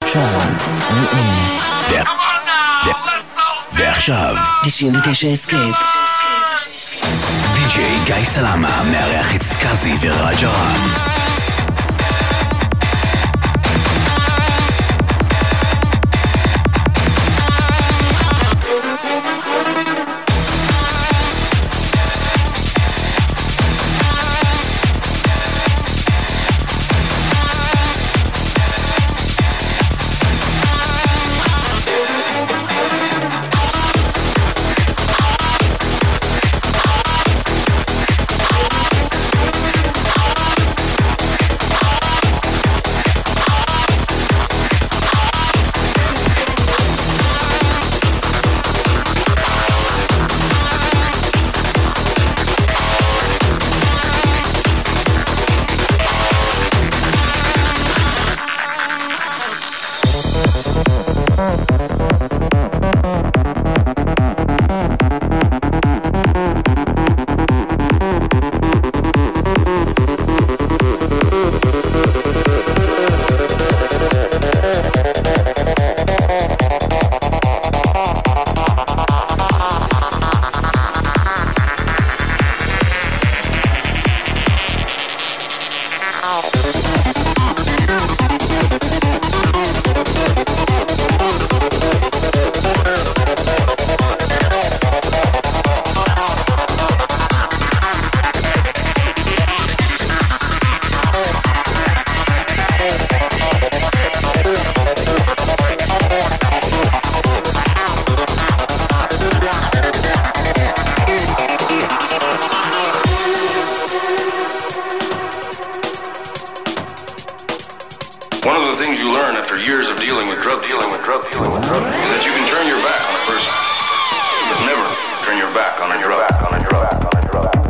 טרנס, ועכשיו 99 אסקייפ. די.ג'יי גיא סלמה מארח את סקאזי ורג'רן. is that you can turn your back on a person, but never turn your back on a drug.